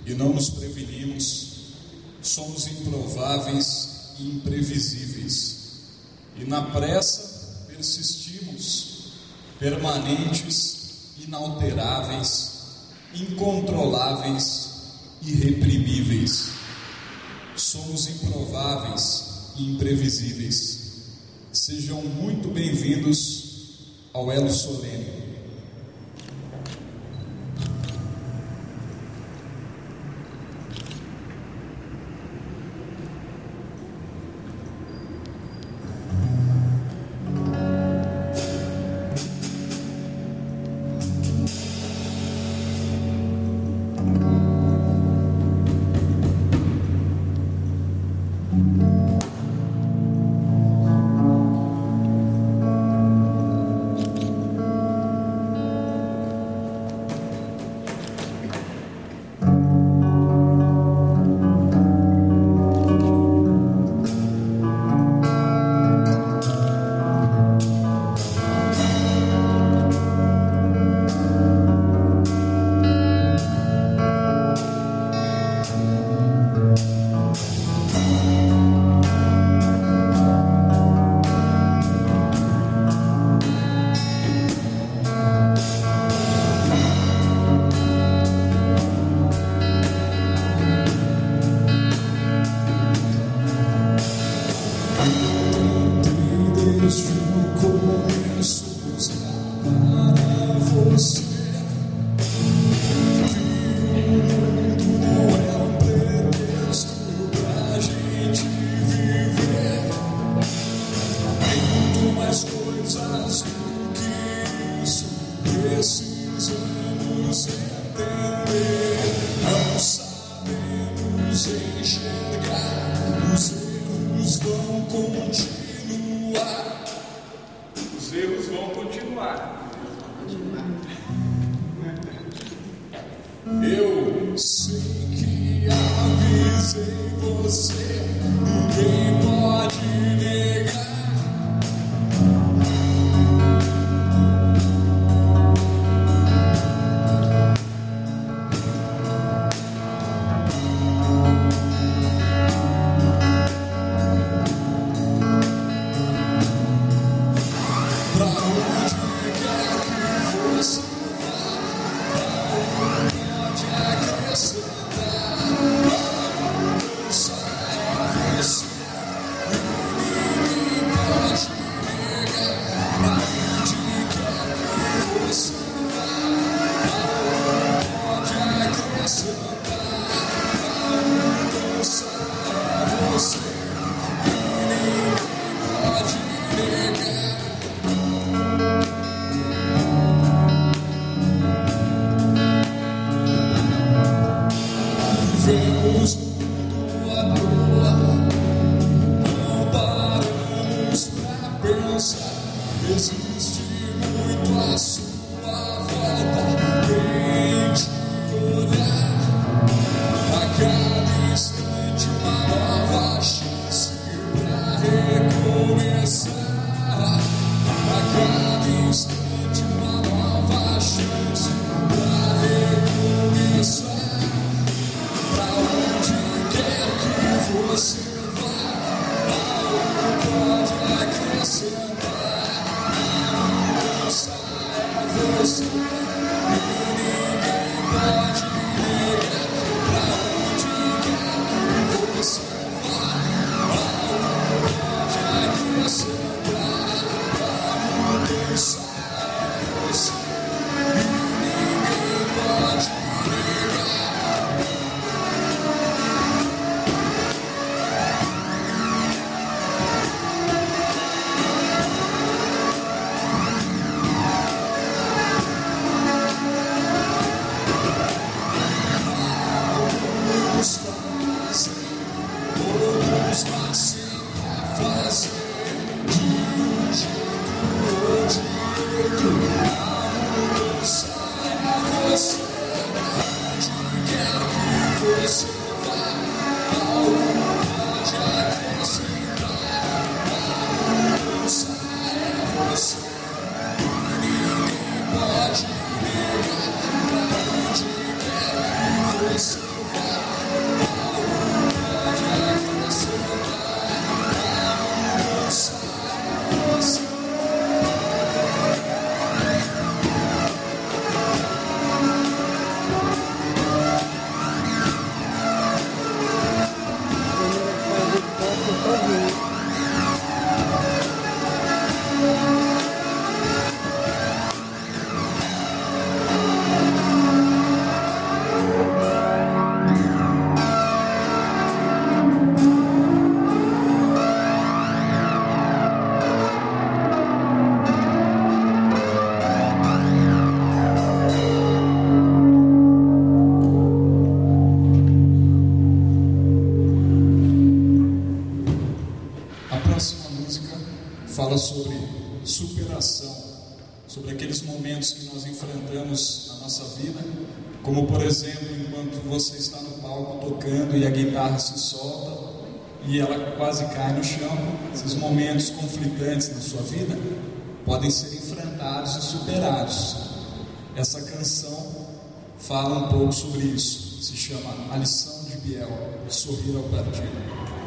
e não nos prevenimos, somos improváveis e imprevisíveis. E na pressa persistimos, permanentes, inalteráveis, incontroláveis, irreprimíveis. Somos improváveis e imprevisíveis. Sejam muito bem-vindos ao Elo Solene. Eu sei que avisei você, ninguém pode negar. Pra onde quer que você vivemos tudo à toa, não paramos pra pensar. Existe muito à sua volta, quem te olhar. A cada instante uma nova chance pra recomeçar. A cada instante uma nova chance pra recomeçar. Você vai, algo pode acrescentar. A mudança é você, e ninguém pode negar. Pra onde quer que você vai, algo pode acrescentar. A mudança é você, e ninguém pode negar. Outros nascem pra fazer de um jeito ou de outro. A mudança é você, onde quer que você vá, algo pode acrescentar. A mudança é você, e ninguém pode negar. Pra onde quer que você vá, aqueles momentos que nós enfrentamos na nossa vida, como por exemplo, enquanto você está no palco tocando e a guitarra se solta e ela quase cai no chão. Esses momentos conflitantes na sua vida podem ser enfrentados e superados. Essa canção fala um pouco sobre isso. Se chama A Lição de Biel, Sorrir ao Partir.